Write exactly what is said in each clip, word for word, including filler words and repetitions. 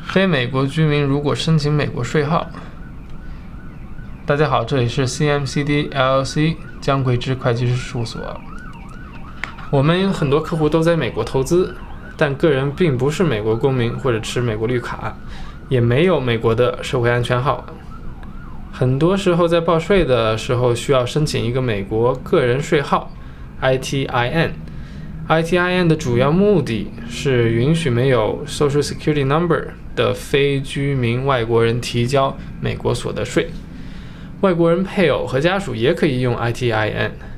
非美国居民如果申请美国税号。大家好，这里是 C M C D L L C 江贵之会计师事务所。我们很多客户都在美国投资，但个人并不是美国公民或者持美国绿卡，也没有美国的社会安全号。很多时候在报税的时候需要申请一个美国个人税号 I T I N。I T I N 的主要目的是允许没有 Social Security Number 的非居民外国人提交美国所得税。外国人配偶和家属也可以用 I T I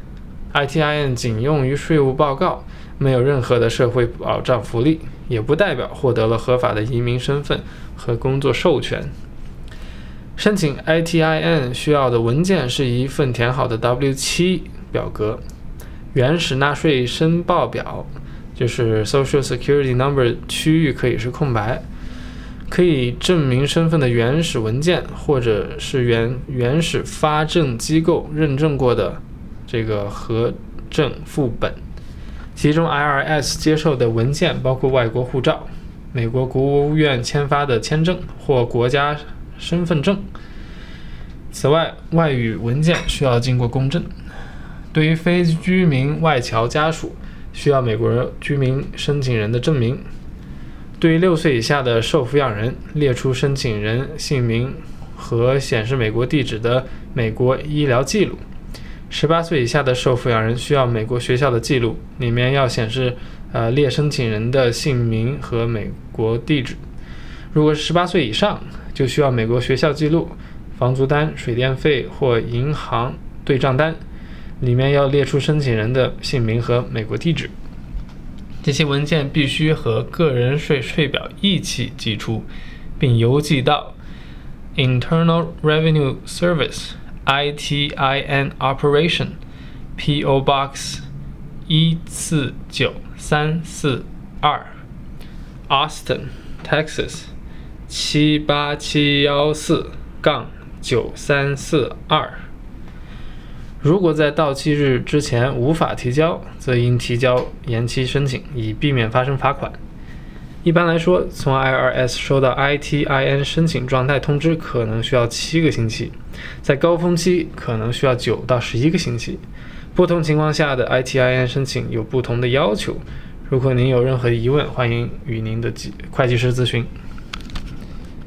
N。I T I N 仅用于税务报告，没有任何的社会保障福利，也不代表获得了合法的移民身份和工作授权。申请 I T I N 需要的文件是一份填好的 W 七 表格，原始纳税申报表，就是 Social Security Number 区域可以是空白，可以证明身份的原始文件，或者是原原始发证机构认证过的这个核证副本。其中 I R S 接受的文件包括外国护照、美国国务院签发的签证或国家身份证。此外，外语文件需要经过公证。对于非居民外侨家属，需要美国居民申请人的证明。对于六岁以下的受抚养人，列出申请人姓名和显示美国地址的美国医疗记录。十八岁以下的受抚养人需要美国学校的记录，里面要显示呃列申请人的姓名和美国地址。如果是十八岁以上，就需要美国学校记录、房租单、水电费或银行对账单，里面要列出申请人的姓名和美国地址。这些文件必须和个人税税表一起寄出，并邮寄到 Internal Revenue Service I T I N Operation P O Box 一四九三四二 Austin Texas 七八七一四九三四二。如果在到期日之前无法提交，则应提交延期申请，以避免发生罚款。一般来说，从 I R S 收到 I T I N 申请状态通知可能需要七个星期，在高峰期可能需要九到十一个星期。不同情况下的 I T I N 申请有不同的要求。如果您有任何疑问，欢迎与您的会计师咨询。